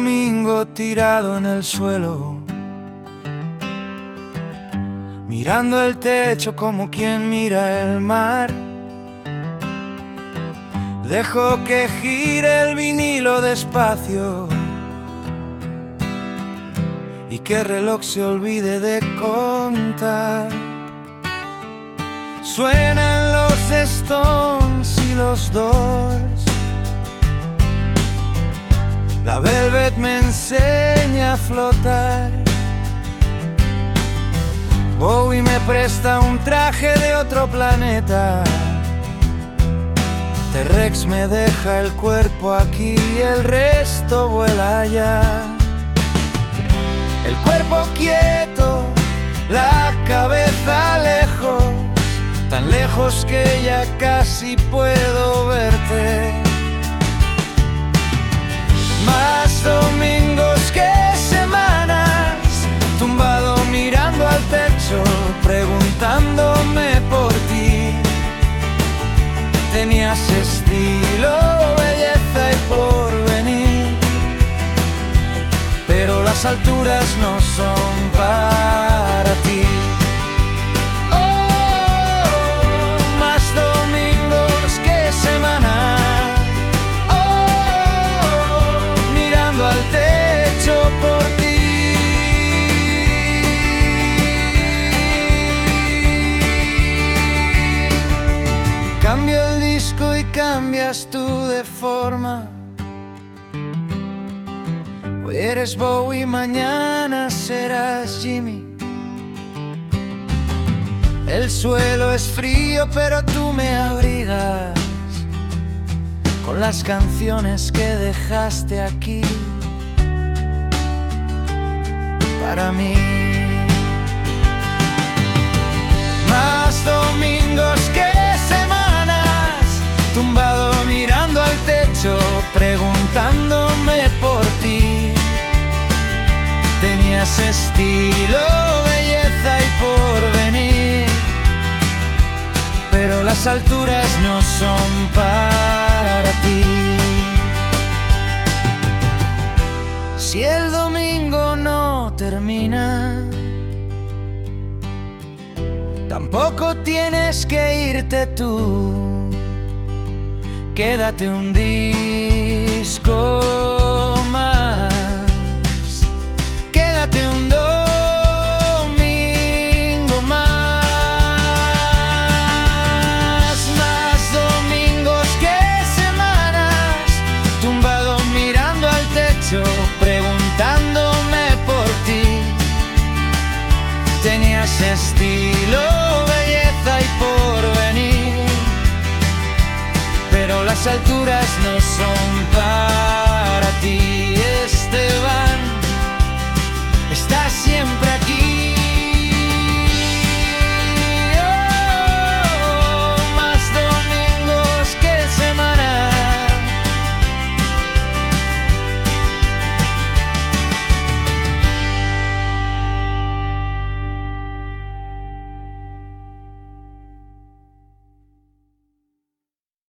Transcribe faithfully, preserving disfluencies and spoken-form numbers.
domingo tirado en el suelo, mirando el techo como quien mira el mar. Dejo que gire el vinilo despacio y que el reloj se olvide de contar. Suenan los Stones y los Doors, la Velvet me enseña a flotar. Bowie me presta un traje de otro planeta. T-Rex me deja el cuerpo aquí y el resto vuela allá. El cuerpo quieto, la cabeza lejos, tan lejos que ya casi puedo verte. Más domingos que semanas, tumbado mirando al techo, preguntándome por ti. Tenías estilo, belleza y porvenir, pero las alturas no son para ti. Oh, más domingos que semanas, oh, mirando al techo por ti. Cambio el disco y cambias tú de forma. Hoy eres Bowie, mañana serás Jimmy. El suelo es frío pero tú me abrigas con las canciones que dejaste aquí para mí. Más domingos que semanas, tumbado mirando al techo, preguntándome por ti. Tenías estilo, belleza y porvenir, pero las alturas no son para ti. Si el domingo no termina, tampoco tienes que irte tú. Quédate un disco más. Quédate un domingo más. Más domingos que semanas, tumbado mirando al techo, preguntándome por ti. Tenías estilo, belleza y porvenir, pero las alturas no son